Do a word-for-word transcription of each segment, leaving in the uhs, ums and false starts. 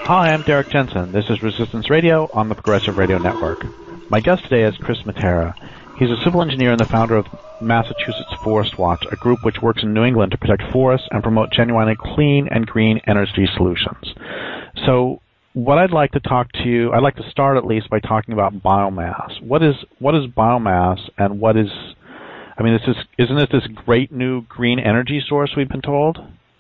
Hi, I'm Derek Jensen. This is Resistance Radio on the Progressive Radio Network. My guest today is Chris Matera. He's a civil engineer and the founder of Massachusetts Forest Watch, a group which works in New England to protect forests and promote genuinely clean and green energy solutions. So what I'd like to talk to you, I'd like to start at least by talking about biomass. What is what is biomass, and what is, I mean, this is, isn't it this great new green energy source we've been told?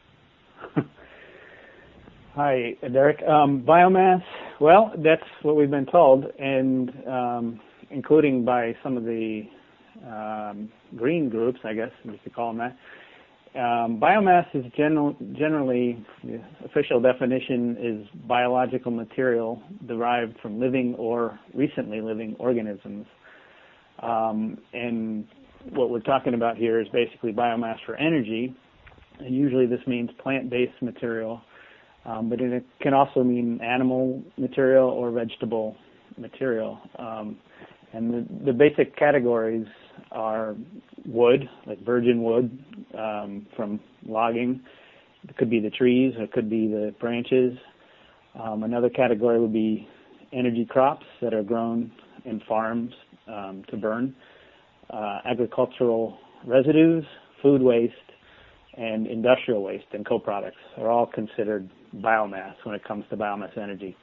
Hi, Derek. Um, biomass, well, that's what we've been told, and um, including by some of the um, green groups, I guess we should call them that. Um, biomass is general, generally, the official definition is biological material derived from living or recently living organisms. Um, and what we're talking about here is basically biomass for energy, and usually this means plant-based material. Um, but it can also mean animal material or vegetable material. Um, and the, the basic categories are wood, like virgin wood um, from logging. It could be the trees, it could be the branches. Um, another category would be energy crops that are grown in farms um, to burn. Uh, agricultural residues, food waste, and industrial waste and co-products are all considered biomass when it comes to biomass energy.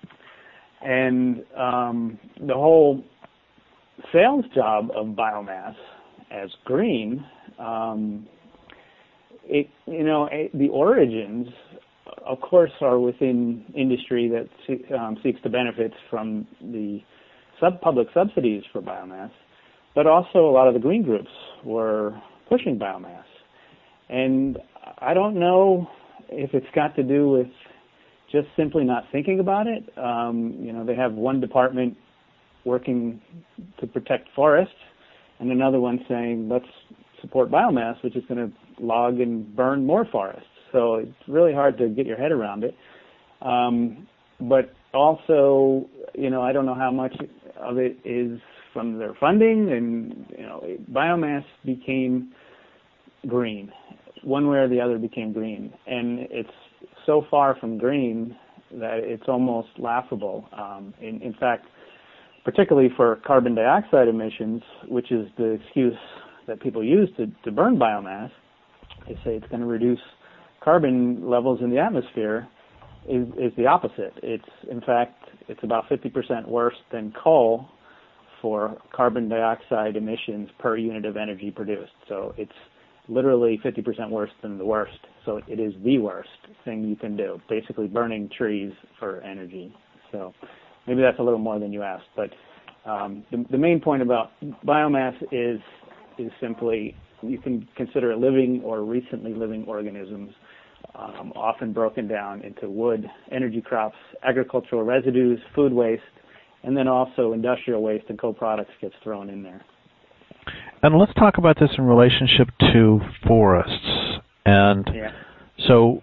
And um, the whole sales job of biomass as green, um, it you know it, the origins, of course, are within industry that um, seeks to benefit from the sub public subsidies for biomass, but also a lot of the green groups were pushing biomass. And I don't know if it's got to do with just simply not thinking about it. Um, you know, they have one department working to protect forests and another one saying, let's support biomass, which is going to log and burn more forests. So it's really hard to get your head around it. Um, but also, you know, I don't know how much of it is from their funding, and, you know, biomass became green. One way or the other became green, and it's so far from green that it's almost laughable. Um, in, in fact, particularly for carbon dioxide emissions, which is the excuse that people use to, to burn biomass, they say it's going to reduce carbon levels in the atmosphere, is, is the opposite. It's, in fact, it's about fifty percent worse than coal for carbon dioxide emissions per unit of energy produced. So it's literally fifty percent worse than the worst. So it is the worst thing you can do, basically burning trees for energy. So maybe that's a little more than you asked, but um, the, the main point about biomass is is simply you can consider it living or recently living organisms, um, often broken down into wood, energy crops, agricultural residues, food waste, and then also industrial waste and co-products gets thrown in there. And let's talk about this in relationship to forests. And yeah. so,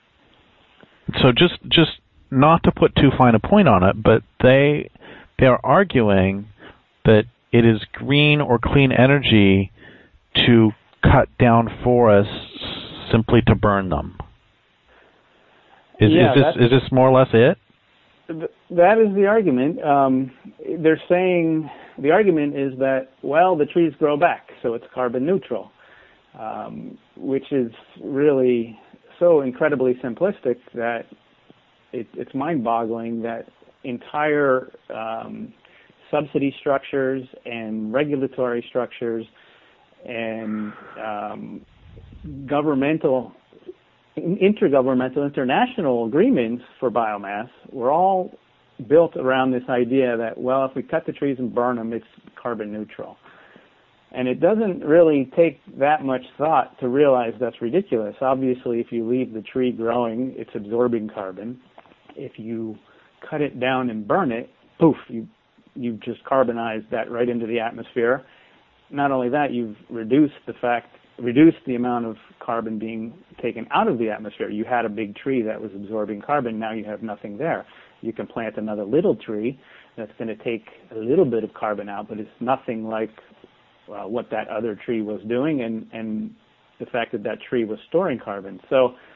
so just just not to put too fine a point on it, but they they are arguing that it is green or clean energy to cut down forests simply to burn them. Is, yeah, is this is this more or less it? That is the argument. Um, they're saying the argument is that, well, the trees grow back, so it's carbon neutral, um, which is really so incredibly simplistic that it, it's mind-boggling that entire um, subsidy structures and regulatory structures and um, governmental intergovernmental, international agreements for biomass were all built around this idea that, well, if we cut the trees and burn them, it's carbon neutral. And it doesn't really take that much thought to realize that's ridiculous. Obviously, if you leave the tree growing, it's absorbing carbon. If you cut it down and burn it, poof, you, you've just carbonized that right into the atmosphere. Not only that, you've reduced the fact reduce the amount of carbon being taken out of the atmosphere. You had a big tree that was absorbing carbon. Now you have nothing there. You can plant another little tree that's going to take a little bit of carbon out, but it's nothing like uh, what that other tree was doing and, and the fact that that tree was storing carbon. So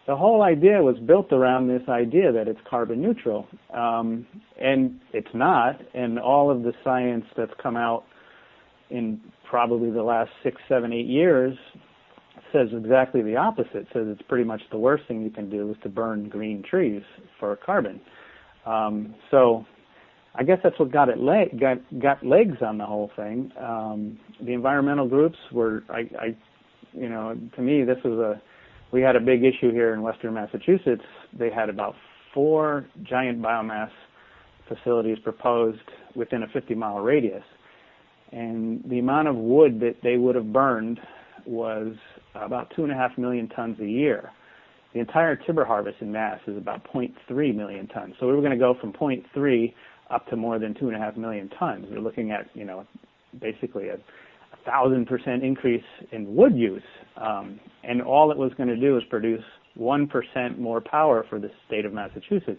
the whole idea was built around this idea that it's carbon neutral, um, and it's not. And all of the science that's come out in probably the last six, seven, eight years says exactly the opposite. Says it's pretty much the worst thing you can do is to burn green trees for carbon. Um, so I guess that's what got it leg, got got legs on the whole thing. Um, the environmental groups were, I, I, you know, to me this was a, we had a big issue here in Western Massachusetts. They had about four giant biomass facilities proposed within a fifty mile radius, and the amount of wood that they would have burned was about two and a half million tons a year. The entire timber harvest in Mass is about zero point three million tons. So we were going to go from zero point three up to more than two and a half million tons. We're looking at, you know, basically a, a thousand percent increase in wood use. Um, and all it was going to do is produce one percent more power for the state of Massachusetts.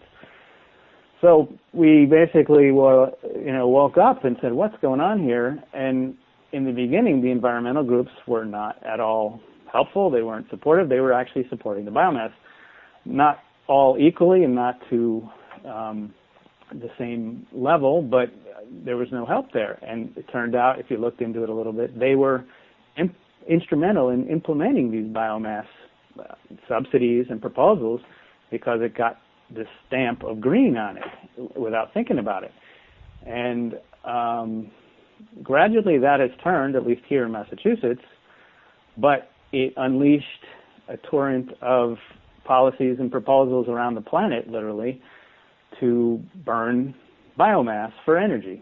So we basically, well, you know, woke up and said, what's going on here? And in the beginning, the environmental groups were not at all helpful. They weren't supportive. They were actually supporting the biomass, not all equally and not to um, the same level, but there was no help there. And it turned out, if you looked into it a little bit, they were in, instrumental in implementing these biomass uh, subsidies and proposals because it got this stamp of green on it without thinking about it. And um, gradually that has turned, at least here in Massachusetts, but it unleashed a torrent of policies and proposals around the planet, literally, to burn biomass for energy.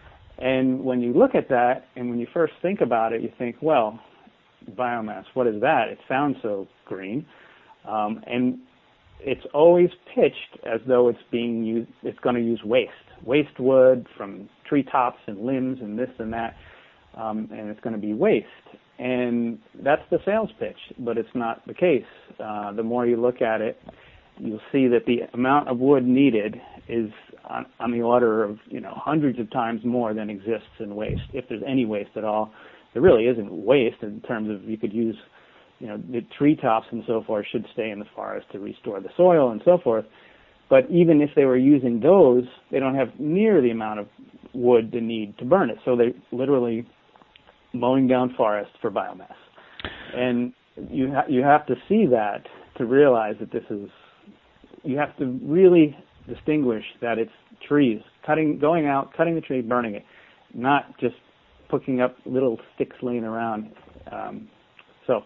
And when you look at that, and when you first think about it, you think, well, biomass, what is that? It sounds so green. Um, and it's always pitched as though it's being used, it's going to use waste, waste wood from treetops and limbs and this and that, um, and it's going to be waste. And that's the sales pitch, but it's not the case. Uh, the more you look at it, you'll see that the amount of wood needed is on, on the order of, you know, hundreds of times more than exists in waste. If there's any waste at all, there really isn't waste in terms of you could use, you know, the treetops and so forth should stay in the forest to restore the soil and so forth. But even if they were using those, they don't have near the amount of wood they need to burn it. So they literally mowing down forests for biomass. And you ha- you have to see that to realize that this is, you have to really distinguish that it's trees, cutting, going out, cutting the tree, burning it, not just picking up little sticks laying around. Um, so,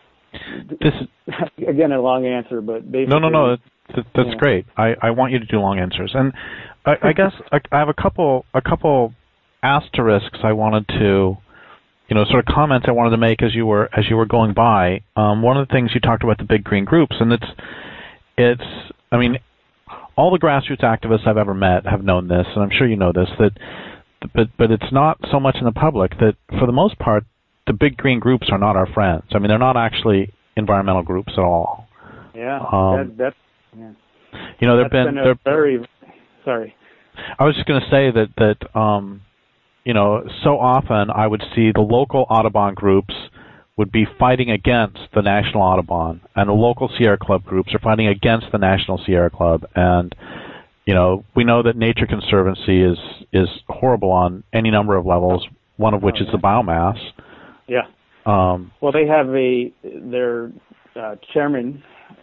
this again, a long answer, but basically... No, no, no, that's, that's yeah. great. I, I want you to do long answers. And I, I guess I, I have a couple a couple asterisks I wanted to, you know, sort of comments I wanted to make as you were as you were going by. Um, one of the things you talked about the big green groups, and it's it's I mean, all the grassroots activists I've ever met have known this, and I'm sure you know this, that but but it's not so much in the public that for the most part the big green groups are not our friends. I mean, they're not actually environmental groups at all. Yeah, um, that, that's yeah. You know, there've that's been, been there, very sorry. I was just going to say that that um, you know, so often I would see the local Audubon groups would be fighting against the National Audubon, and the local Sierra Club groups are fighting against the National Sierra Club. And you know, we know that Nature Conservancy is is horrible on any number of levels, one of which oh, yeah. is the biomass. Yeah. Um, well, they have a their uh, chairman.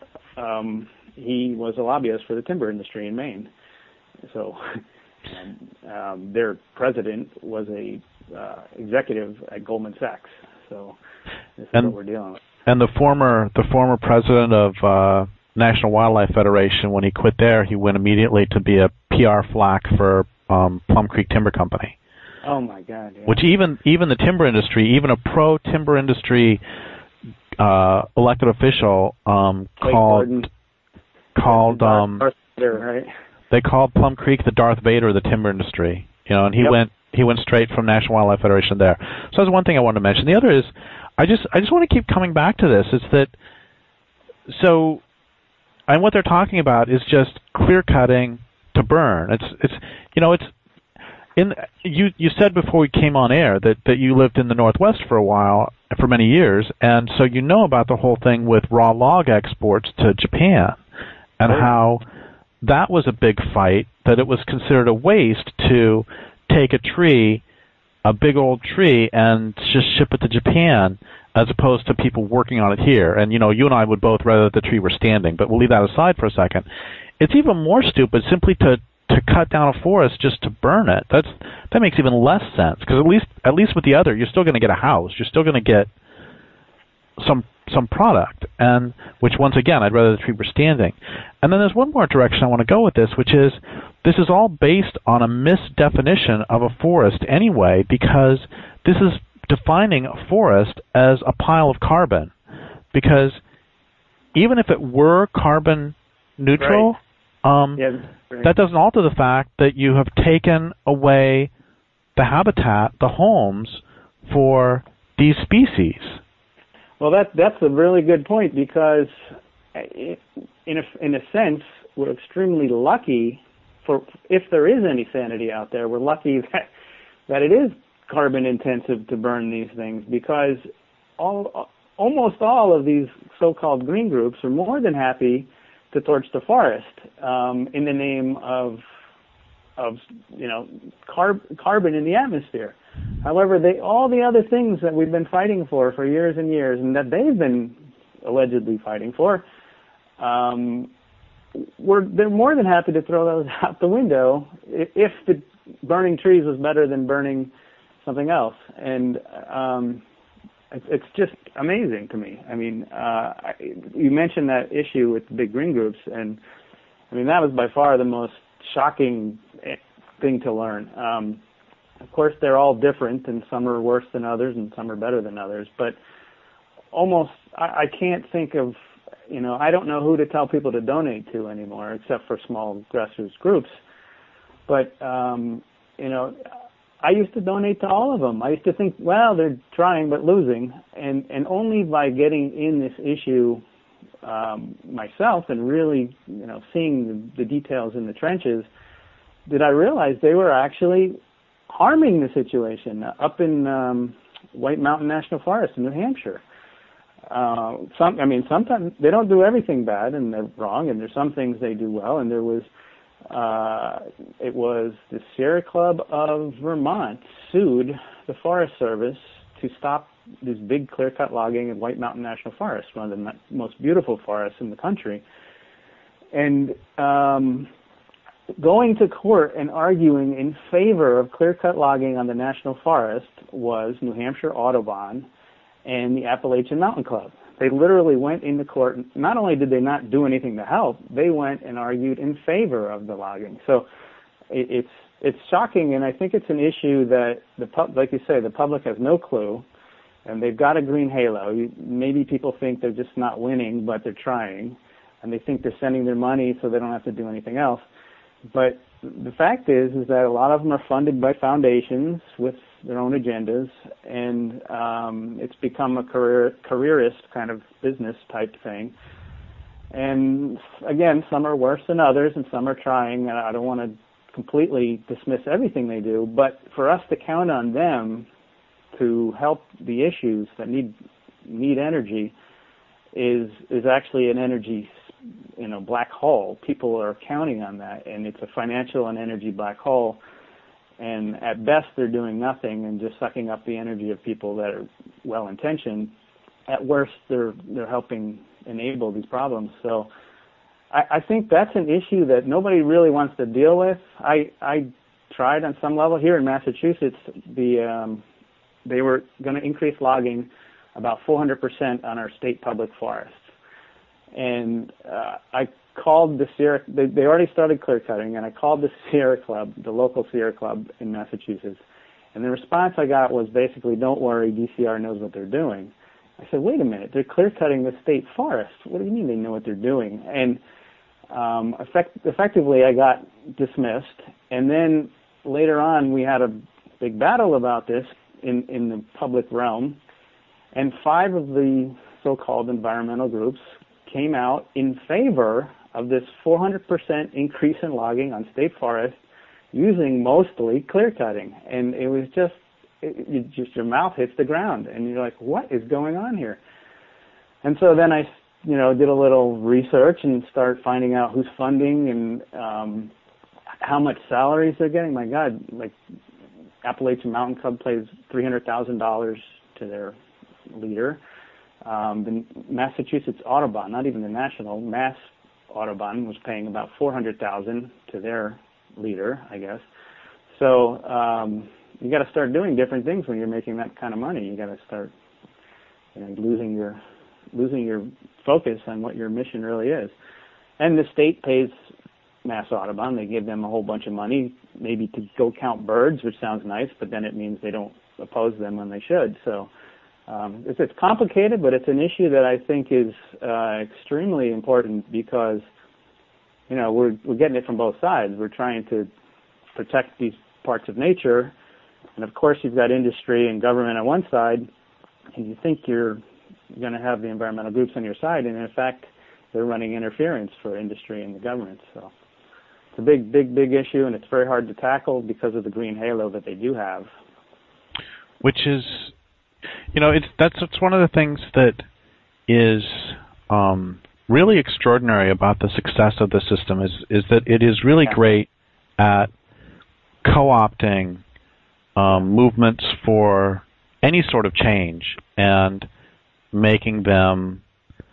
Um, he was a lobbyist for the timber industry in Maine. So, and, um, their president was a uh, executive at Goldman Sachs. So, this is and, what we're dealing with. And the former the former president of uh, National Wildlife Federation, when he quit there, he went immediately to be a P R flack for um, Plum Creek Timber Company. Oh my God! Yeah. Which even even the timber industry, even a pro timber industry uh, elected official um, called Gordon. called um, Darth Vader, right? They called Plum Creek the Darth Vader of the timber industry. You know, and he yep. went he went straight from National Wildlife Federation there. So that's one thing I wanted to mention. The other is, I just I just want to keep coming back to this. Is that so? And what they're talking about is just clear cutting to burn. It's it's you know it's. In, you you said before we came on air that, that you lived in the Northwest for a while, for many years, and so you know about the whole thing with raw log exports to Japan, and how that was a big fight, that it was considered a waste to take a tree, a big old tree, and just ship it to Japan, as opposed to people working on it here. And, you know, you and I would both rather the tree were standing, but we'll leave that aside for a second. It's even more stupid simply to to cut down a forest just to burn it. That's that makes even less sense, because at least at least with the other, you're still going to get a house. You're still going to get some some product, and which once again, I'd rather the tree were standing. And then there's one more direction I want to go with this, which is this is all based on a misdefinition of a forest anyway, because this is defining a forest as a pile of carbon. Because even if it were carbon neutral, right. um, yeah. Right. That doesn't alter the fact that you have taken away the habitat, the homes, for these species. Well, that that's a really good point, because in a, in a sense, we're extremely lucky for, if there is any sanity out there, we're lucky that, that it is carbon intensive to burn these things, because all, almost all of these so-called green groups are more than happy to torch the forest um, in the name of, of you know, carb, carbon in the atmosphere. However, they, all the other things that we've been fighting for for years and years, and that they've been allegedly fighting for, um, we're, they're more than happy to throw those out the window if the burning trees was better than burning something else. And um, it's just amazing to me. I mean, uh, you mentioned that issue with the big green groups, and I mean, that was by far the most shocking thing to learn. Um, of course, they're all different, and some are worse than others, and some are better than others, but almost, I, I can't think of, you know, I don't know who to tell people to donate to anymore, except for small grassroots groups. But, um, you know, I used to donate to all of them. I used to think, well, they're trying but losing. And, and only by getting in this issue um, myself and really, you know, seeing the, the details in the trenches, did I realize they were actually harming the situation up in um, White Mountain National Forest in New Hampshire. Uh, some, I mean, sometimes they don't do everything bad and they're wrong, and there's some things they do well. And there was Uh, it was the Sierra Club of Vermont sued the Forest Service to stop this big clear-cut logging in White Mountain National Forest, one of the most beautiful forests in the country. And um, going to court and arguing in favor of clear-cut logging on the National Forest was New Hampshire Audubon and the Appalachian Mountain Club. They literally went into court. Not only did they not do anything to help, they went and argued in favor of the logging. So it, it's it's shocking, and I think it's an issue that, the pub, like you say, the public has no clue, and they've got a green halo. You, maybe people think they're just not winning, but they're trying, and they think they're sending their money so they don't have to do anything else. But the fact is, is that a lot of them are funded by foundations with their own agendas, and um, it's become a career careerist kind of business type thing. And again, some are worse than others, and some are trying. And I don't want to completely dismiss everything they do, but for us to count on them to help the issues that need need energy is is actually an energy, you know, black hole. People are counting on that, and it's a financial and energy black hole. And at best, they're doing nothing and just sucking up the energy of people that are well-intentioned. At worst, they're they're helping enable these problems. So I, I think that's an issue that nobody really wants to deal with. I I tried on some level here in Massachusetts. The um, they were going to increase logging about four hundred percent on our state public forests, and uh, I called the Sierra, they, they already started clear cutting, and I called the Sierra Club, the local Sierra Club in Massachusetts, and the response I got was basically, don't worry, D C R knows what they're doing. I said, wait a minute, they're clear cutting the state forest. What do you mean they know what they're doing? And um, effect, effectively I got dismissed, and then later on we had a big battle about this in, in the public realm, and five of the so-called environmental groups came out in favor of this four hundred percent increase in logging on state forests using mostly clear cutting. And it was just it, you just your mouth hits the ground, and you're like, what is going on here? And so then I, you know, did a little research and started finding out who's funding and um, how much salaries they're getting. My God, like Appalachian Mountain Club pays three hundred thousand dollars to their leader. Um, the Massachusetts Audubon, not even the national, Mass Audubon was paying about four hundred thousand dollars to their leader, I guess. So um, you got to start doing different things when you're making that kind of money. You got to start, you know, losing your losing your focus on what your mission really is. And the state pays Mass Audubon. They give them a whole bunch of money, maybe to go count birds, which sounds nice, but then it means they don't oppose them when they should. So um, it's, it's complicated, but it's an issue that I think is uh, extremely important because, you know, we're we're getting it from both sides. We're trying to protect these parts of nature, and of course you've got industry and government on one side, and you think you're going to have the environmental groups on your side, and in fact they're running interference for industry and the government. So it's a big, big, big issue, and it's very hard to tackle because of the green halo that they do have. Which is, you know, it's that's it's one of the things that is um, really extraordinary about the success of the system is is that it is really yeah. great at co-opting um, movements for any sort of change and making them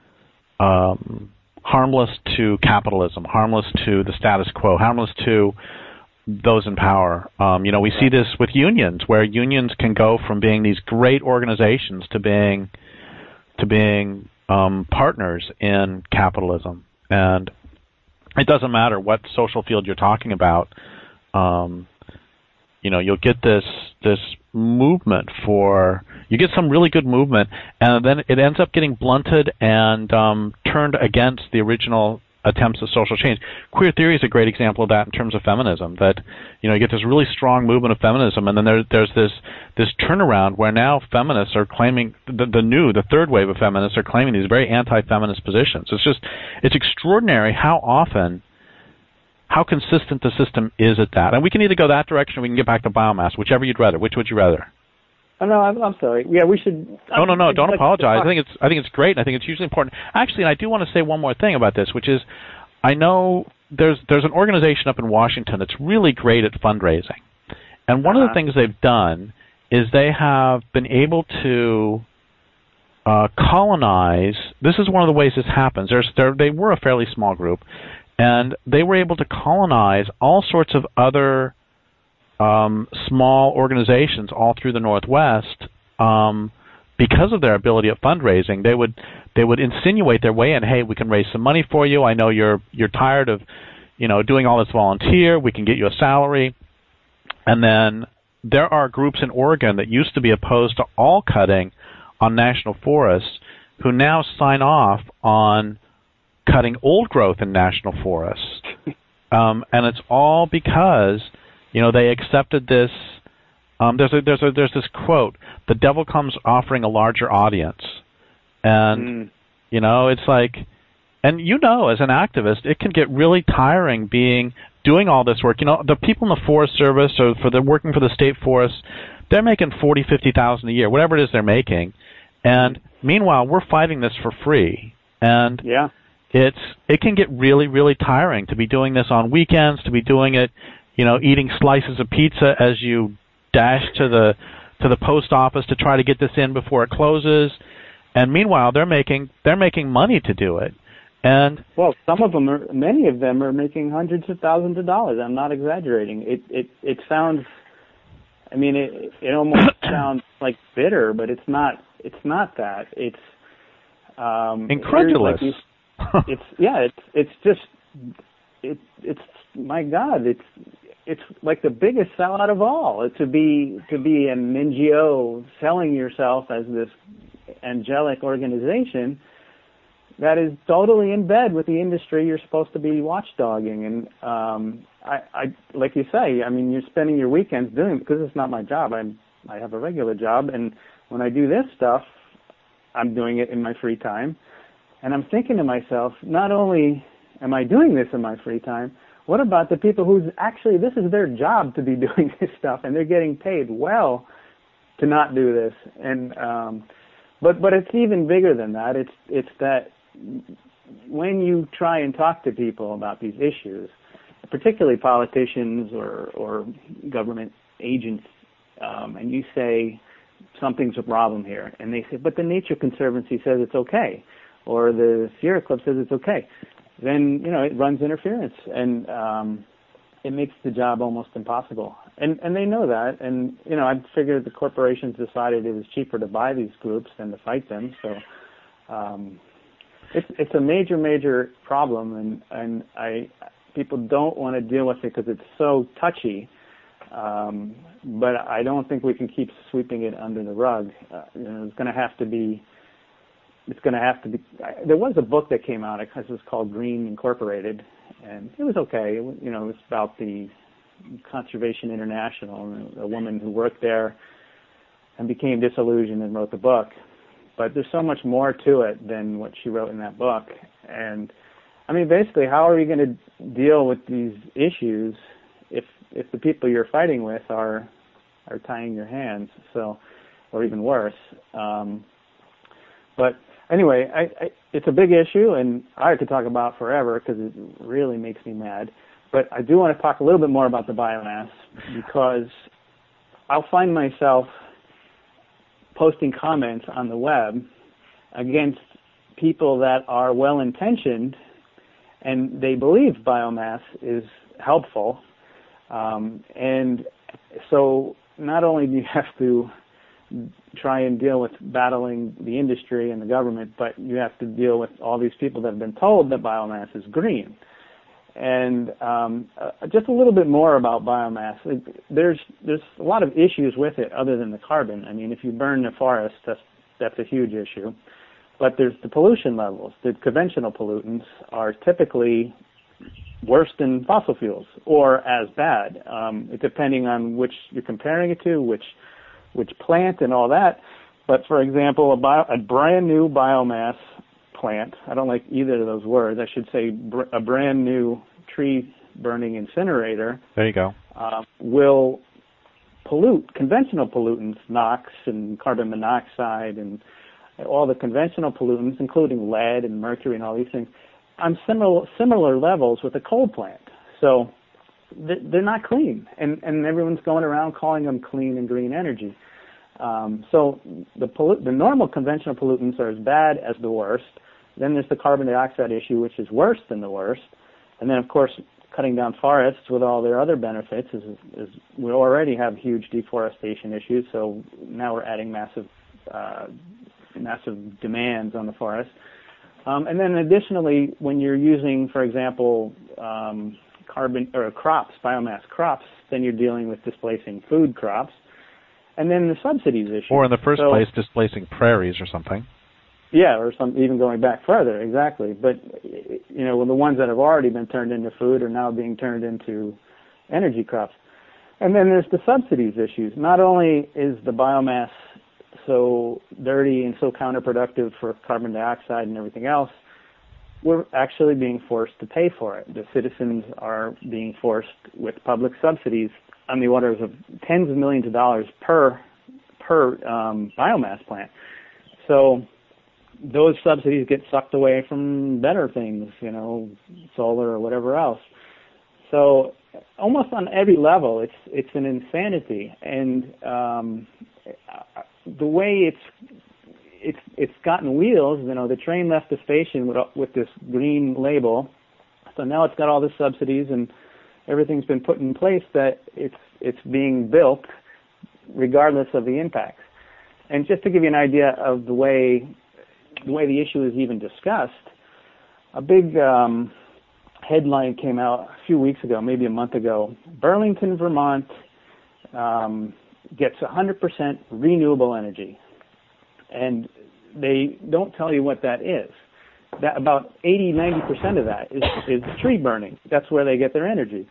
um, harmless to capitalism, harmless to the status quo, harmless to those in power. Um, you know, we see this with unions, where unions can go from being these great organizations to being to being um, partners in capitalism. And it doesn't matter what social field you're talking about. Um, you know, you'll get this this movement for you get some really good movement, and then it ends up getting blunted and um, turned against the original attempts of social change. Queer theory is a great example of that in terms of feminism. That you know, you get this really strong movement of feminism, and then there, there's this this turnaround where now feminists are claiming the, the new, the third wave of feminists are claiming these very anti-feminist positions. It's just it's extraordinary how often. How consistent the system is at that. And we can either go that direction or we can get back to biomass, whichever you'd rather. Which would you rather? Oh, no, I'm, I'm sorry. Yeah, we should... No, no, no, don't apologize. I think it's I think it's great. I think it's hugely important. Actually, and I do want to say one more thing about this, which is I know there's there's an organization up in Washington that's really great at fundraising. And one uh-huh. of the things they've done is they have been able to uh, colonize... This is one of the ways this happens. There's, there, they were a fairly small group, and they were able to colonize all sorts of other um, small organizations all through the Northwest um, because of their ability at fundraising. They would they would insinuate their way in. Hey, we can raise some money for you. I know you're you're tired of you know doing all this volunteer. We can get you a salary. And then there are groups in Oregon that used to be opposed to all cutting on national forests who now sign off on cutting old growth in national forests, um, and it's all because you know they accepted this. Um, there's a there's a there's this quote: "The devil comes offering a larger audience," and mm. you know it's like, and you know as an activist, it can get really tiring being doing all this work. You know the people in the Forest Service or for the working for the state forests, they're making forty, fifty thousand a year, whatever it is they're making, and meanwhile we're fighting this for free, and yeah. It's it can get really, really tiring to be doing this on weekends, to be doing it, you know, eating slices of pizza as you dash to the to the post office to try to get this in before it closes. And meanwhile, they're making they're making money to do it. And well, some of them are, many of them are making hundreds of thousands of dollars. I'm not exaggerating. It it it sounds, I mean, it it almost sounds like bitter, but it's not. It's not that. It's um, incredulous. Like it's yeah, it's it's just it it's my God, it's it's like the biggest sellout of all. To be to be an N G O selling yourself as this angelic organization that is totally in bed with the industry you're supposed to be watchdogging. And um, I, I like you say, I mean, you're spending your weekends doing it because it's not my job. I'm I have a regular job, and when I do this stuff, I'm doing it in my free time. And I'm thinking to myself, not only am I doing this in my free time, what about the people who's actually, this is their job to be doing this stuff, and they're getting paid well to not do this. And um, but but it's even bigger than that. It's it's that when you try and talk to people about these issues, particularly politicians or or government agents, um, and you say something's a problem here, and they say, but the Nature Conservancy says it's okay, or the Sierra Club says it's okay, then, you know, it runs interference, and um, it makes the job almost impossible. And and they know that, and, you know, I figured the corporations decided it was cheaper to buy these groups than to fight them, so um, it's it's a major, major problem, and, and I people don't want to deal with it because it's so touchy. Um, but I don't think we can keep sweeping it under the rug. Uh, you know, it's going to have to be. It's going to have to be. I, there was a book that came out. It was called Green Incorporated, and it was okay. It was, you know, it was about the Conservation International, and a woman who worked there and became disillusioned and wrote the book. But there's so much more to it than what she wrote in that book. And I mean, basically, how are you going to deal with these issues if if the people you're fighting with are are tying your hands, so, or even worse. Um, but anyway, I, I, it's a big issue, and I could talk about forever because it really makes me mad. But I do want to talk a little bit more about the biomass because I'll find myself posting comments on the web against people that are well-intentioned and they believe biomass is helpful. Um, and so not only do you have to try and deal with battling the industry and the government, but you have to deal with all these people that have been told that biomass is green. And um, uh, just a little bit more about biomass. There's there's a lot of issues with it other than the carbon. I mean, if you burn the forest, that's that's a huge issue. But there's the pollution levels. The conventional pollutants are typically worse than fossil fuels, or as bad, um, depending on which you're comparing it to, which which plant and all that. But for example, a, bio, a brand new biomass plant, I don't like either of those words, I should say br- a brand new tree burning incinerator. There you go. Uh, will pollute conventional pollutants, NOx and carbon monoxide and all the conventional pollutants, including lead and mercury and all these things, on similar similar levels with a coal plant. So they're not clean, and, and everyone's going around calling them clean and green energy. Um, so the pollu- the normal conventional pollutants are as bad as the worst. Then there's the carbon dioxide issue, which is worse than the worst. And then, of course, cutting down forests with all their other benefits is, is we already have huge deforestation issues, so now we're adding massive uh, massive demands on the forest. Um, and then additionally, when you're using, for example, um, carbon or crops, biomass crops, then you're dealing with displacing food crops. And then the subsidies issue. Or in the first so, place, displacing prairies or something. Yeah, or some even going back further, exactly. But, you know, the ones that have already been turned into food are now being turned into energy crops. And then there's the subsidies issues. Not only is the biomass so dirty and so counterproductive for carbon dioxide and everything else, we're actually being forced to pay for it. The citizens are being forced with public subsidies on the orders of tens of millions of dollars per per um, biomass plant. So those subsidies get sucked away from better things, you know, solar or whatever else. So almost on every level, it's it's an insanity. And um, the way it's it's it's gotten wheels, you know, the train left the station with with this green label, so now it's got all the subsidies and everything's been put in place that it's it's being built regardless of the impacts. And just to give you an idea of the way the way the issue is even discussed, a big um, headline came out a few weeks ago, maybe a month ago. Burlington, Vermont um, gets one hundred percent renewable energy. And they don't tell you what that is. That about eighty, ninety percent of that is, is tree burning. That's where they get their energy.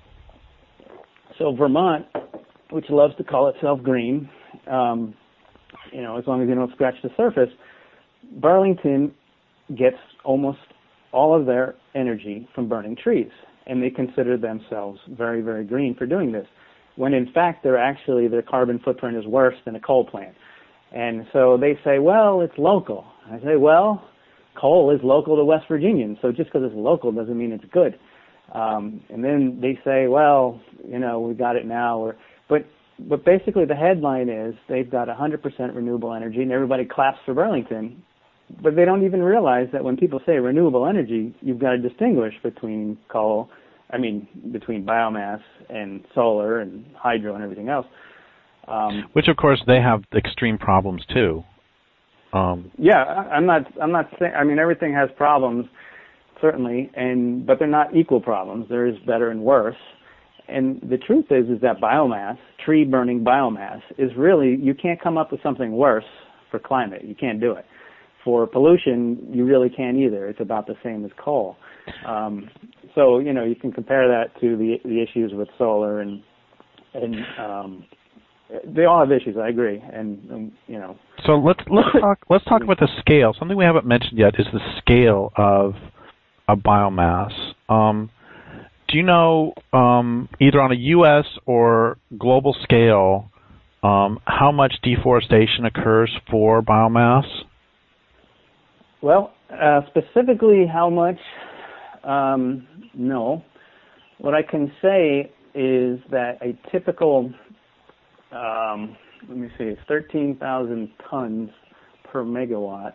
So Vermont, which loves to call itself green, um, you know, as long as you don't scratch the surface, Burlington gets almost all of their energy from burning trees, and they consider themselves very, very green for doing this. when in fact they're actually, their carbon footprint is worse than a coal plant. And so they say, well, it's local. I say, well, coal is local to West Virginians, so just because it's local doesn't mean it's good. Um, and then they say, well, you know, we got it now. Or, but but basically the headline is they've got one hundred percent renewable energy, and everybody claps for Burlington. But they don't even realize that when people say renewable energy, you've got to distinguish between coal, I mean, between biomass and solar and hydro and everything else. Um, Which, of course, they have extreme problems too. Um, yeah, I'm not. I'm not saying. I mean, everything has problems, certainly, and but they're not equal problems. There is better and worse. And the truth is, is that biomass, tree burning biomass, is really, you can't come up with something worse for climate. You can't do it. For pollution, you really can't either. It's about the same as coal. Um, so you know, you can compare that to the the issues with solar and and um, they all have issues. I agree. And, and you know. So let's let's talk let's talk about the scale. Something we haven't mentioned yet is the scale of a biomass. Um, do you know um, either on a U S or global scale um, how much deforestation occurs for biomass? Well, uh, specifically how much? Um, no. What I can say is that a typical, um, let me see, it's thirteen thousand tons per megawatt.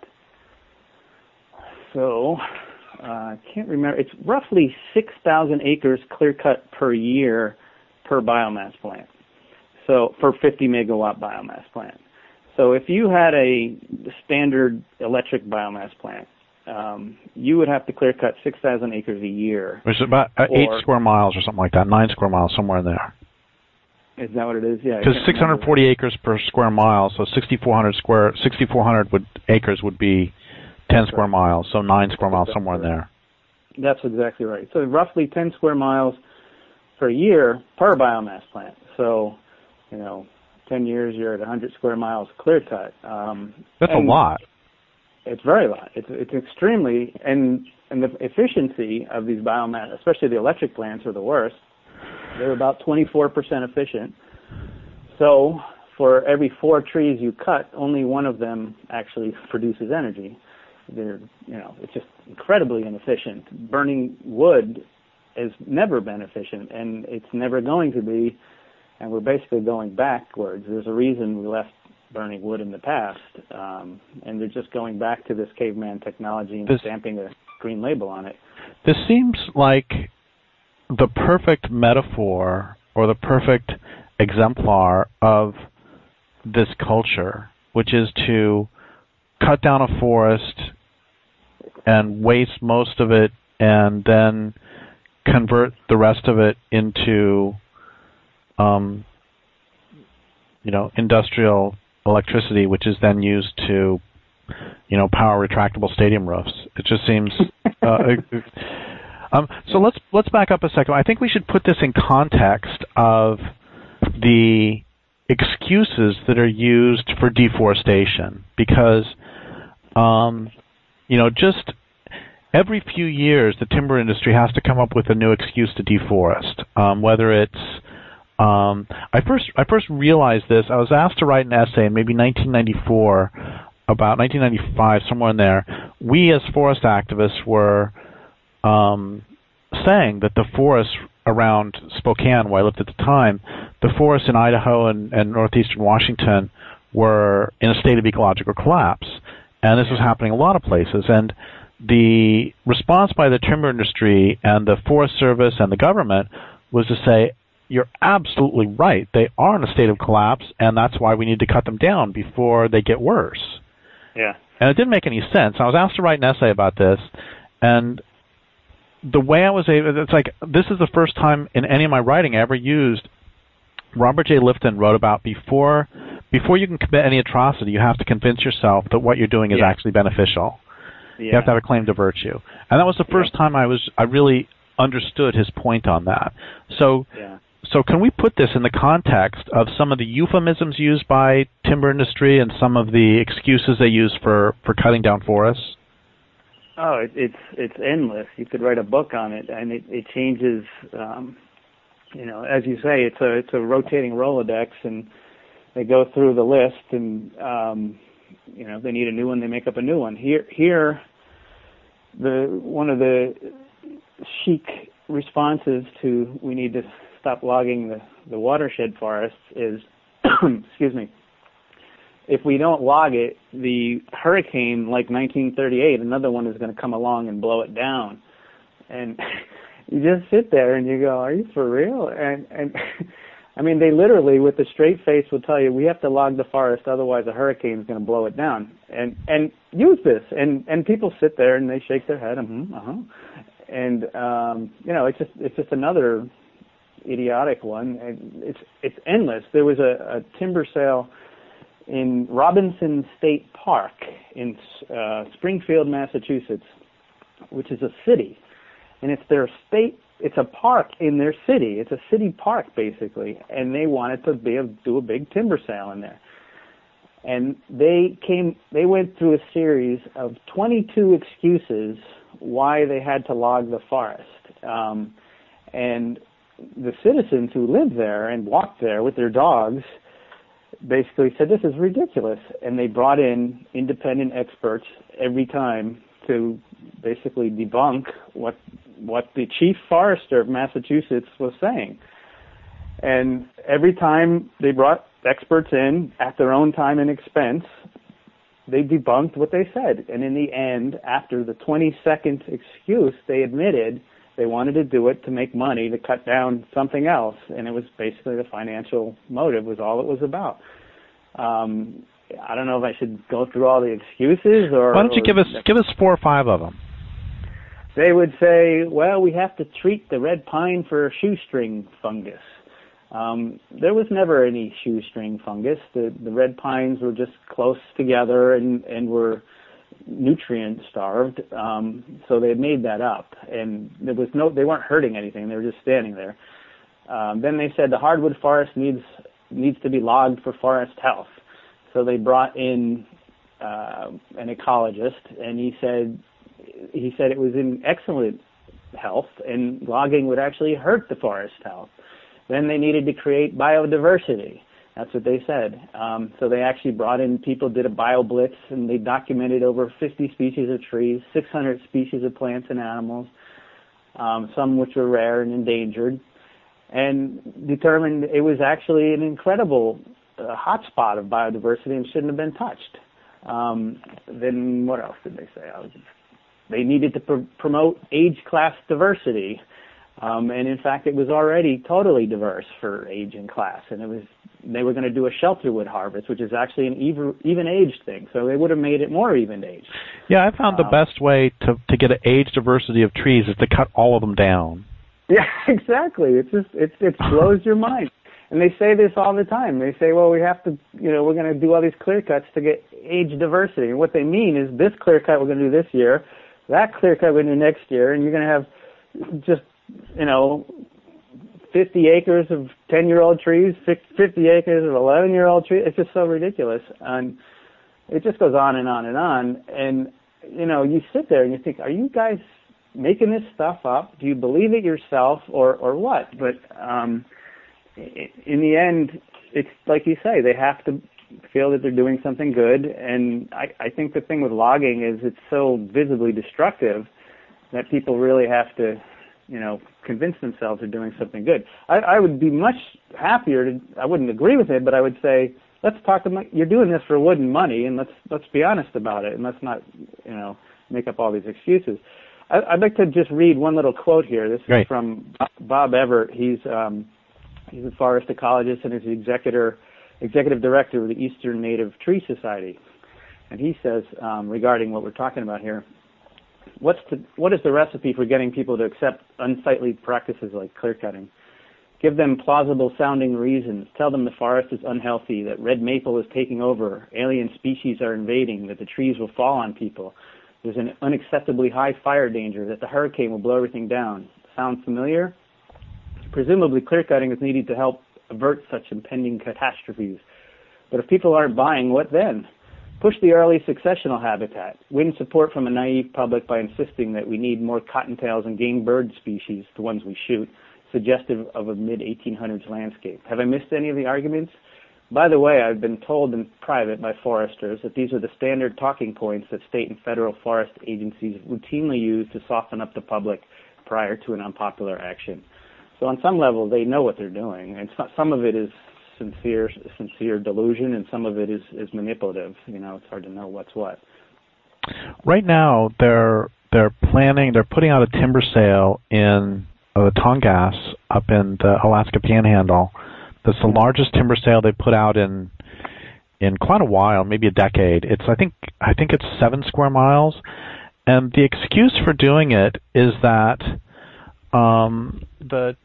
So uh, I can't remember. It's roughly six thousand acres clear-cut per year per biomass plant. So for fifty megawatt biomass plant. So if you had a standard electric biomass plant, um, you would have to clear cut six thousand acres a year. Which is about uh, eight square miles or something like that, nine square miles, somewhere in there. Is that what it is? Yeah. Because six hundred forty acres per square mile, so sixty-four hundred square, sixty-four hundred would, acres would be ten That's square right. miles, so nine square miles, exactly somewhere right. in there. That's exactly right. So roughly ten square miles per year per biomass plant. So, you know, ten years, you're at one hundred square miles clear cut. Um, That's a lot. It's very lot. It's it's extremely, and and the efficiency of these biomass, especially the electric plants, are the worst. They're about twenty-four percent efficient. So for every four trees you cut, only one of them actually produces energy. They're, you know, it's just incredibly inefficient. Burning wood has never been efficient, and it's never going to be. And we're basically going backwards. There's a reason we left burning wood in the past, um, and they're just going back to this caveman technology and this, stamping a green label on it. This seems like the perfect metaphor or the perfect exemplar of this culture, which is to cut down a forest and waste most of it and then convert the rest of it into Um, you know, industrial electricity, which is then used to, you know, power retractable stadium roofs. It just seems. Uh, um, so let's let's back up a second. I think we should put this in context of the excuses that are used for deforestation, because, um, you know, just every few years the timber industry has to come up with a new excuse to deforest, um, whether it's Um, I first I first realized this. I was asked to write an essay in maybe nineteen ninety-four, about nineteen ninety-five, somewhere in there. We as forest activists were um, saying that the forests around Spokane, where I lived at the time, the forests in Idaho and, and northeastern Washington were in a state of ecological collapse. And this was happening in a lot of places. And the response by the timber industry and the Forest Service and the government was to say, you're absolutely right. They are in a state of collapse, and that's why we need to cut them down before they get worse. Yeah. And it didn't make any sense. I was asked to write an essay about this, and the way I was able, it's like, this is the first time in any of my writing I ever used, Robert J. Lifton wrote about before, before you can commit any atrocity, you have to convince yourself that what you're doing is yeah. actually beneficial. Yeah. You have to have a claim to virtue. And that was the first yeah. time I was, I really understood his point on that. So, yeah. So can we put this in the context of some of the euphemisms used by timber industry and some of the excuses they use for, for cutting down forests? Oh, it, it's it's endless. You could write a book on it, and it, it changes um, you know, as you say, it's a it's a rotating Rolodex, and they go through the list, and um, you know, if they need a new one, they make up a new one. Here, here, the one of the chic responses to we need to stop logging the, the watershed forests is, excuse me, if we don't log it, the hurricane like nineteen thirty-eight, another one is going to come along and blow it down. And you just sit there and you go, are you for real? And, and I mean, they literally, with a straight face, will tell you, we have to log the forest, otherwise a hurricane is going to blow it down. And and use this. And, and people sit there and they shake their head, uh-huh, uh-huh. And, um, you know, it's just it's just another idiotic one. And it's, it's endless. There was a, a timber sale in Robinson State Park in uh, Springfield, Massachusetts, which is a city. And it's their state, it's a park in their city. It's a city park, basically. And they wanted to be a, do a big timber sale in there. And they came, they went through a series of twenty-two excuses why they had to log the forest. Um, and the citizens who lived there and walked there with their dogs basically said, this is ridiculous. And they brought in independent experts every time to basically debunk what what the chief forester of Massachusetts was saying. And every time they brought experts in at their own time and expense, they debunked what they said. And in the end, after the twenty-second excuse, they admitted they wanted to do it to make money, to cut down something else. And it was basically the financial motive was all it was about. Um, I don't know if I should go through all the excuses or... Why don't you give us give us four or five of them? They would say, well, we have to treat the red pine for shoestring fungus. Um, there was never any shoestring fungus. The, the red pines were just close together and, and were nutrient starved, um, so they had made that up. And there was no, they weren't hurting anything. They were just standing there. Um, then they said the hardwood forest needs needs to be logged for forest health. So they brought in uh, an ecologist, and he said he said it was in excellent health, and logging would actually hurt the forest health. Then they needed to create biodiversity. That's what they said. Um, so they actually brought in people, did a bio-blitz, and they documented over fifty species of trees, six hundred species of plants and animals, um, some which were rare and endangered, and determined it was actually an incredible uh, hotspot of biodiversity and shouldn't have been touched. Um, then what else did they say? I was, they needed to pr- promote age class diversity. Um, and in fact, it was already totally diverse for age and class. And it was they were going to do a shelterwood harvest, which is actually an even, even aged thing. So they would have made it more even aged. Yeah, I found um, the best way to to get an age diversity of trees is to cut all of them down. Yeah, exactly. It's just it it blows your mind. And they say this all the time. They say, well, we have to, you know, we're going to do all these clear cuts to get age diversity. And what they mean is this clear cut we're going to do this year, that clear cut we're going to do next year, and you're going to have just, you know, fifty acres of ten-year-old trees, fifty acres of eleven-year-old trees. It's just so ridiculous. And it just goes on and on and on. And, you know, you sit there and you think, are you guys making this stuff up? Do you believe it yourself or, or what? But um, in the end, it's like you say, they have to feel that they're doing something good. And I, I think the thing with logging is it's so visibly destructive that people really have to, you know, convince themselves they're doing something good. I, I would be much happier to, I wouldn't agree with it, but I would say, let's talk about, you're doing this for wood and money, and let's let's be honest about it, and let's not, you know, make up all these excuses. I, I'd like to just read one little quote here. This Great. is from Bob Everett. He's um, he's a forest ecologist and is the executor, executive director of the Eastern Native Tree Society. And he says, um, regarding what we're talking about here, What's the, what is the recipe for getting people to accept unsightly practices like clear cutting? Give them plausible sounding reasons. Tell them the forest is unhealthy, that red maple is taking over, alien species are invading, that the trees will fall on people. There's an unacceptably high fire danger, that the hurricane will blow everything down. Sound familiar? Presumably clear cutting is needed to help avert such impending catastrophes. But if people aren't buying, what then? Push the early successional habitat. Win support from a naive public by insisting that we need more cottontails and game bird species, the ones we shoot. suggestive of a mid eighteen hundreds landscape. Have I missed any of the arguments? By the way, I've been told in private by foresters that these are the standard talking points that state and federal forest agencies routinely use to soften up the public prior to an unpopular action. So on some level, they know what they're doing, and some of it is sincere, sincere delusion, and some of it is, is manipulative. You know, it's hard to know what's what. Right now, they're they're planning, they're putting out a timber sale in uh, Tongass up in the Alaska Panhandle. That's the largest timber sale they put out in in quite a while, maybe a decade. It's I think I think it's seven square miles, and the excuse for doing it is that um, the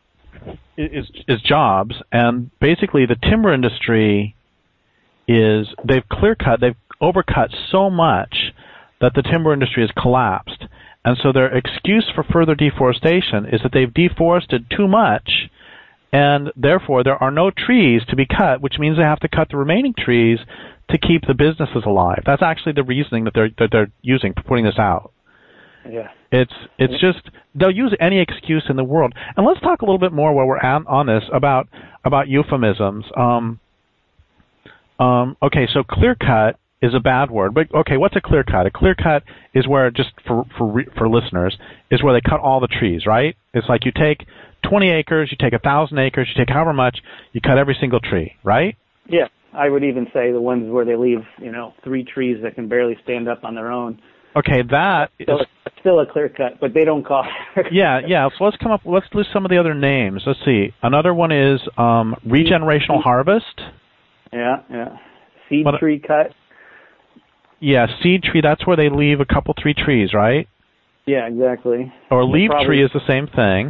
is is jobs, and basically the timber industry is they've clear cut, they've overcut so much that the timber industry has collapsed, and so their excuse for further deforestation is that they've deforested too much. And therefore, there are no trees to be cut, which means they have to cut the remaining trees to keep the businesses alive. That's actually the reasoning that they're that they're using for putting this out. Yeah, it's it's just they'll use any excuse in the world. And let's talk a little bit more while we're on, on this about about euphemisms. Um, um, okay, so clear cut is a bad word, but okay, what's a clear cut? A clear cut is where, just for for for listeners, is where they cut all the trees, right? It's like you take twenty acres, you take a thousand acres, you take however much, you cut every single tree, right? Yeah, I would even say the ones where they leave, you know, three trees that can barely stand up on their own. Okay, that still, is still a clear cut, but they don't call it. yeah, yeah. So let's come up. Let's list some of the other names. Let's see. Another one is um, regenerational harvest. Yeah, yeah. Seed what, tree cut. Yeah, seed tree. That's where they leave a couple, three trees, right? Yeah, exactly. Or leaf probably, tree is the same thing.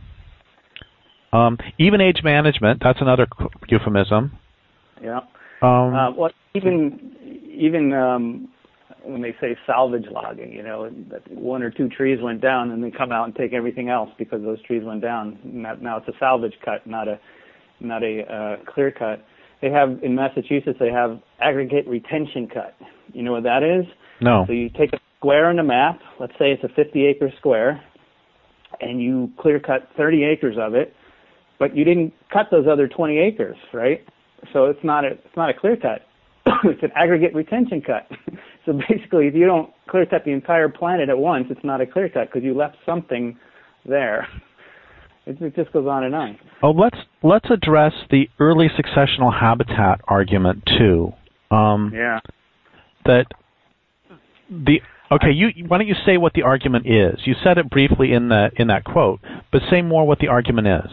Um, even age management, that's another euphemism. Yeah. Um, uh, well, even even um, when they say salvage logging, you know, that one or two trees went down, and they come out and take everything else because those trees went down. Now, now it's a salvage cut, not a not a uh, clear cut. They have in Massachusetts. They have aggregate retention cut. You know what that is? No. So you take a square on a map. Let's say it's a fifty acre square, and you clear cut thirty acres of it. But you didn't cut those other twenty acres, right? So it's not a it's not a clear cut. It's an aggregate retention cut. So basically, if you don't clear cut the entire planet at once, it's not a clear cut because you left something there. It, it just goes on and on. Oh, let's let's address the early successional habitat argument too. Um, yeah. That the okay. You why don't you say what the argument is? You said it briefly in the in that quote, but say more what the argument is.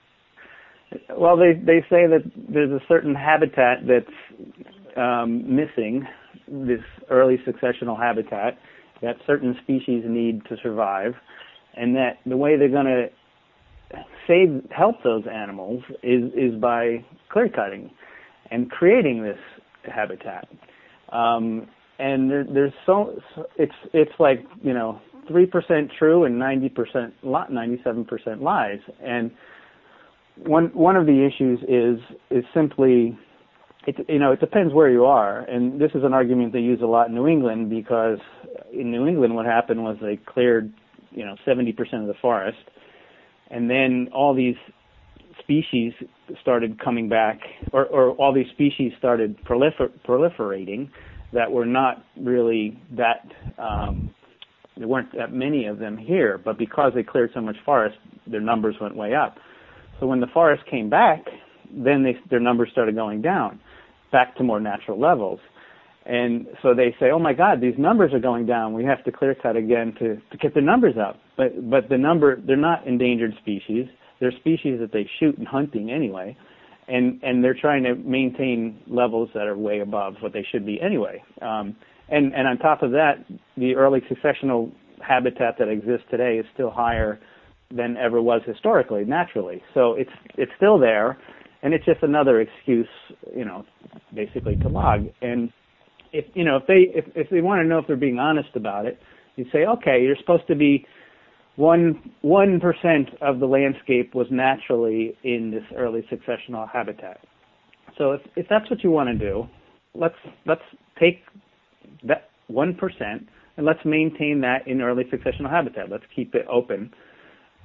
Well, they they say that there's a certain habitat that's um, missing, this early successional habitat that certain species need to survive, and that the way they're going to save help those animals is is by clear cutting and creating this habitat. Um, and there, there's so it's it's like you know three percent true and ninety percent ninety-seven percent lies. And One one of the issues is is simply, it, you know, it depends where you are, and this is an argument they use a lot in New England because in New England what happened was they cleared, you know, seventy percent of the forest, and then all these species started coming back, or, or all these species started prolifer- proliferating that were not really that, um, there weren't that many of them here, but because they cleared so much forest, their numbers went way up. So when the forest came back, then they, their numbers started going down, back to more natural levels. And so they say, oh my God, these numbers are going down. We have to clear cut again to, to get the numbers up. But but the number, they're not endangered species. They're species that they shoot in hunting anyway. And, and they're trying to maintain levels that are way above what they should be anyway. Um, and, and on top of that, the early successional habitat that exists today is still higher than ever was historically, naturally. So it's it's still there, and it's just another excuse, you know, basically to log. And if you know if they if, if they want to know if they're being honest about it, you say, okay, you're supposed to be one one percent of the landscape was naturally in this early successional habitat. So if if that's what you want to do, let's let's take that one percent and let's maintain that in early successional habitat. Let's keep it open.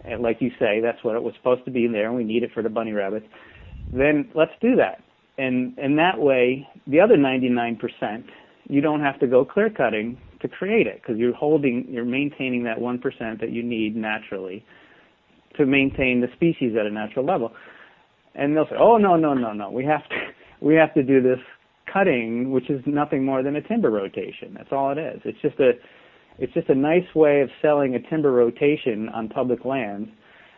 and like you say, that's what it was supposed to be there, and we need it for the bunny rabbits, then let's do that. And and that way, the other ninety-nine percent, you don't have to go clear cutting to create it, because you're holding, you're maintaining that one percent that you need naturally to maintain the species at a natural level. And they'll say, oh, no, no, no, no, we have to, we have to do this cutting, which is nothing more than a timber rotation. That's all it is. It's just a, it's just a nice way of selling a timber rotation on public land.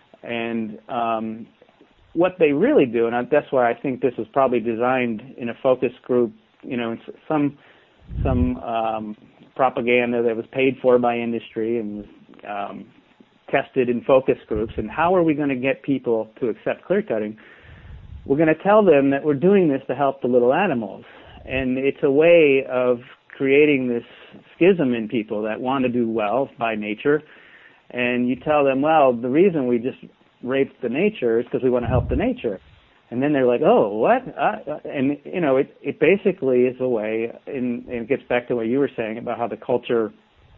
And um, what they really do, and that's why I think this was probably designed in a focus group, you know, some some um, propaganda that was paid for by industry and um, tested in focus groups. And how are we going to get people to accept clear cutting? We're going to tell them that we're doing this to help the little animals. And it's a way of creating this schism in people that want to do well by nature. And you tell them, well, the reason we just raped the nature is because we want to help the nature. And then they're like, oh, what? Uh, and, you know, it, it basically is a way, and, and it gets back to what you were saying about how the culture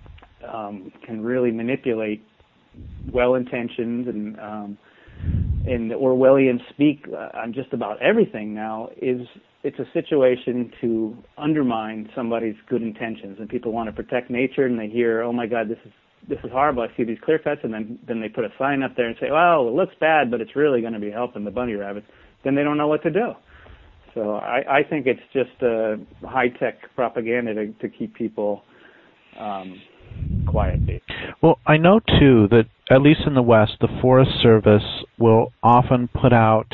um, can really manipulate well-intentioned and um, and the Orwellian speak on just about everything now. Is it's a situation to undermine somebody's good intentions, and people want to protect nature, and they hear, oh my God, this is this is horrible. I see these clear cuts, and then then they put a sign up there and say, well, it looks bad, but it's really going to be helping the bunny rabbits. Then they don't know what to do. So I, I think it's just uh, high-tech propaganda to, to keep people um, quiet. Well, I know, too, that at least in the West, the Forest Service will often put out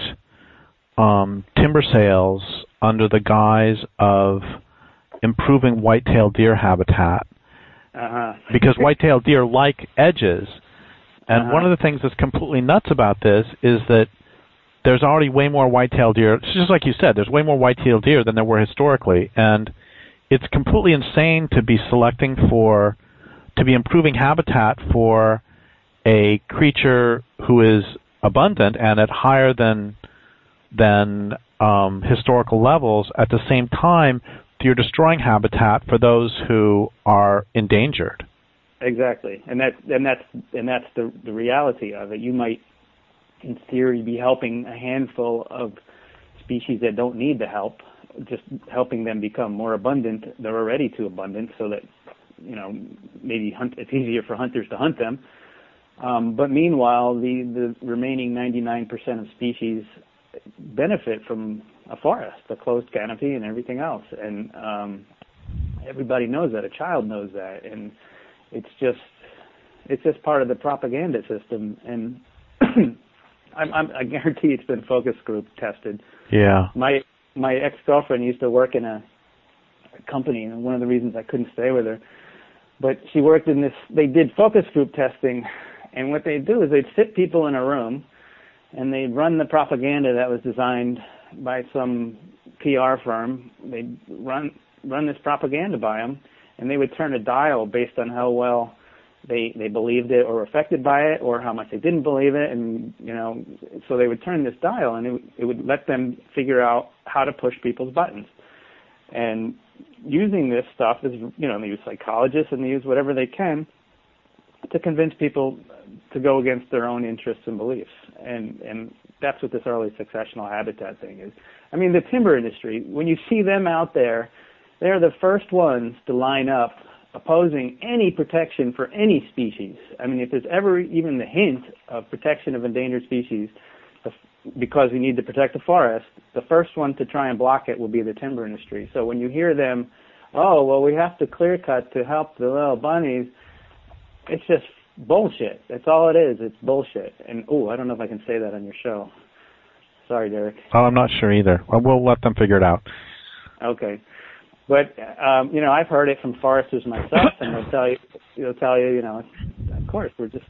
um, timber sales under the guise of improving white-tailed deer habitat. Uh-huh. Because white-tailed deer like edges. And uh-huh. one of the things that's completely nuts about this is that there's already way more white-tailed deer. It's just like you said, there's way more white-tailed deer than there were historically. And it's completely insane to be selecting for, to be improving habitat for a creature who is abundant and at higher than than um, historical levels. At the same time, you're destroying habitat for those who are endangered. Exactly, and that and that's and that's the the reality of it. You might, in theory, be helping a handful of species that don't need the help, just helping them become more abundant. They're already too abundant, so that, you know, maybe hunt, it's easier for hunters to hunt them. Um, but meanwhile, the, the remaining ninety-nine percent of species benefit from a forest, a closed canopy, and everything else. And um, everybody knows that. A child knows that, and it's just it's just part of the propaganda system. And I'm, I'm, I guarantee it's been focus group tested. Yeah. My my ex-girlfriend used to work in a, a company, and one of the reasons I couldn't stay with her, but she worked in this. They did focus group testing, and what they'd do is they'd sit people in a room, and they'd run the propaganda that was designed by some P R firm. They'd run run this propaganda by them, and they would turn a dial based on how well they they believed it or were affected by it, or how much they didn't believe it. And, you know, so they would turn this dial, and it, it would let them figure out how to push people's buttons. And using this stuff is, you know, they use psychologists and they use whatever they can to convince people to go against their own interests and beliefs. And and that's what this early successional habitat thing is. I mean, the timber industry, when you see them out there, they're the first ones to line up opposing any protection for any species. I mean, if there's ever even the hint of protection of endangered species because we need to protect the forest, the first one to try and block it will be the timber industry. So when you hear them, oh, well, we have to clear cut to help the little bunnies, it's just bullshit. That's all it is. It's bullshit. And, oh, I don't know if I can say that on your show. Sorry, Derek. Oh, I'm not sure either. Well, we'll let them figure it out. Okay. But, um, you know, I've heard it from foresters myself, and they'll tell you, they'll tell you, you know, of course, we're just,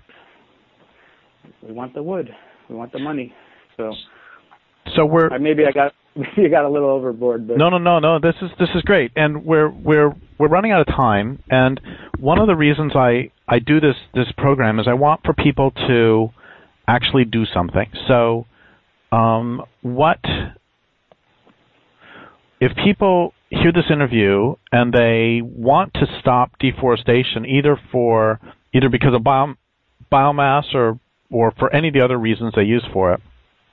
we want the wood. We want the money. So, so we're uh, maybe I got maybe I got a little overboard. But no, no, no, no. This is this is great, and we're we're we're running out of time. And one of the reasons I I do this this program is I want for people to actually do something. So, um, what if people hear this interview and they want to stop deforestation, either for either because of bio, biomass or or for any of the other reasons they use for it,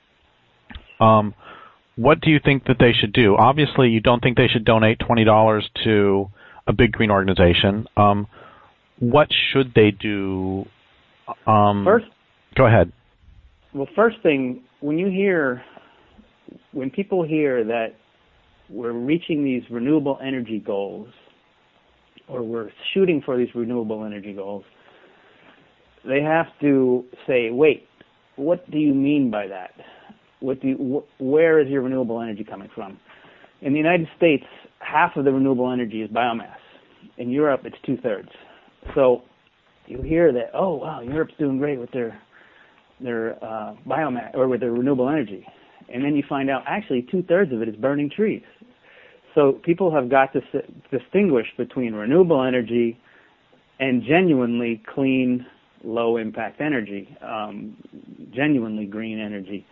um, what do you think that they should do? Obviously, you don't think they should donate twenty dollars to a big green organization. Um, what should they do? Um, first, go ahead. Well, first thing, when you hear, when people hear that we're reaching these renewable energy goals, or we're shooting for these renewable energy goals, they have to say, wait, what do you mean by that? What do you, wh- where is your renewable energy coming from? In the United States, half of the renewable energy is biomass. In Europe, it's two-thirds. So you hear that, oh, wow, Europe's doing great with their their uh, biomass, or with their renewable energy. And then you find out, actually, two-thirds of it is burning trees. So people have got to s- distinguish between renewable energy and genuinely clean, low-impact energy, um, genuinely green energy.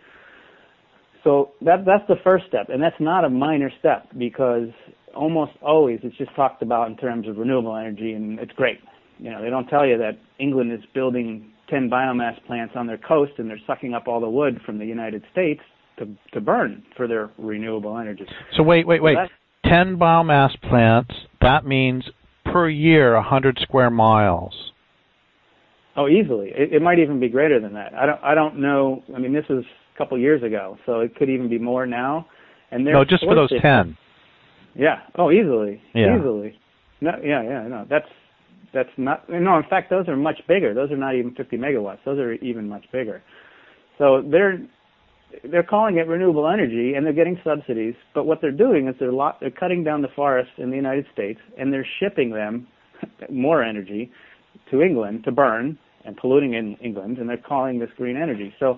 So that that's the first step, and that's not a minor step, because almost always it's just talked about in terms of renewable energy, and it's great. You know, they don't tell you that England is building ten biomass plants on their coast, and they're sucking up all the wood from the United States to to burn for their renewable energy. So wait, wait, wait. So ten biomass plants, that means per year one hundred square miles. Oh, easily. It, it might even be greater than that. I don't I don't know. I mean, this was a couple years ago, so it could even be more now. And No, just for those ten. Yeah. Oh, easily. Yeah. Easily. No. Yeah. Yeah. No. That's that's not. No. In fact, those are much bigger. Those are not even fifty megawatts. Those are even much bigger. So they're they're calling it renewable energy, and they're getting subsidies. But what they're doing is they're lot, they're cutting down the forests in the United States, and they're shipping them more energy to England to burn and polluting in England, and they're calling this green energy. So,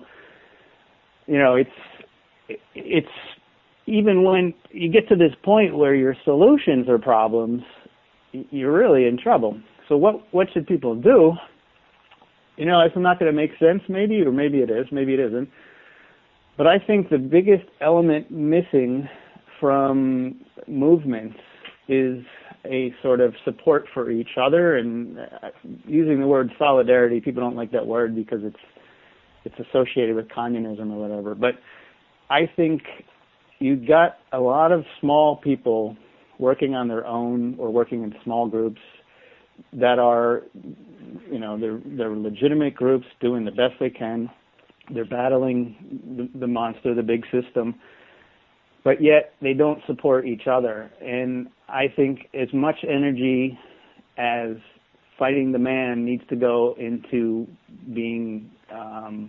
you know, it's it's even when you get to this point where your solutions are problems, you're really in trouble. So what what should people do? You know, it's not going to make sense, maybe, or maybe it is, maybe it isn't. But I think the biggest element missing from movements is a sort of support for each other, and using the word solidarity, people don't like that word because it's it's associated with communism or whatever. But I think you got a lot of small people working on their own or working in small groups that are, you know, they're they're legitimate groups doing the best they can. They're battling the, the monster, the big system, but yet they don't support each other. And I think as much energy as fighting the man needs to go into being um,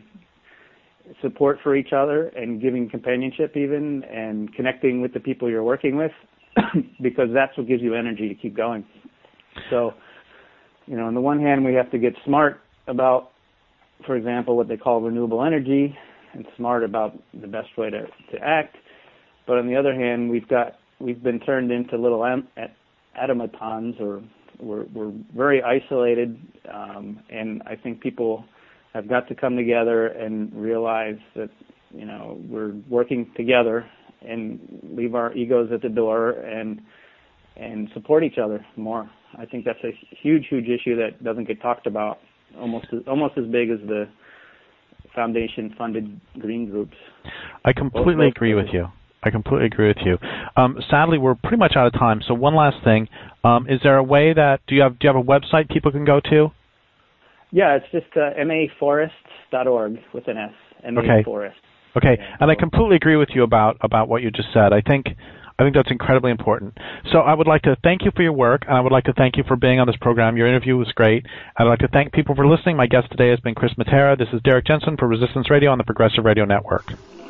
support for each other and giving companionship even and connecting with the people you're working with, because that's what gives you energy to keep going. So, you know, on the one hand, we have to get smart about, for example, what they call renewable energy, and smart about the best way to, to act. But on the other hand, we've got we've been turned into little am, automatons, or we're, we're very isolated. Um, and I think people have got to come together and realize that, you know, we're working together and leave our egos at the door and and support each other more. I think that's a huge, huge issue that doesn't get talked about. Almost as, almost as big as the foundation-funded green groups. I completely agree with you. I completely agree with you. Um, sadly, we're pretty much out of time. So one last thing: um, is there a way that do you have do you have a website people can go to? Yeah, it's just uh, m a forests dot org with an S. M A Okay. Forest. Okay, Yeah, and I so. completely agree with you about about what you just said. I think. I think that's incredibly important. So I would like to thank you for your work, and I would like to thank you for being on this program. Your interview was great. I'd like to thank people for listening. My guest today has been Chris Matera. This is Derek Jensen for Resistance Radio on the Progressive Radio Network.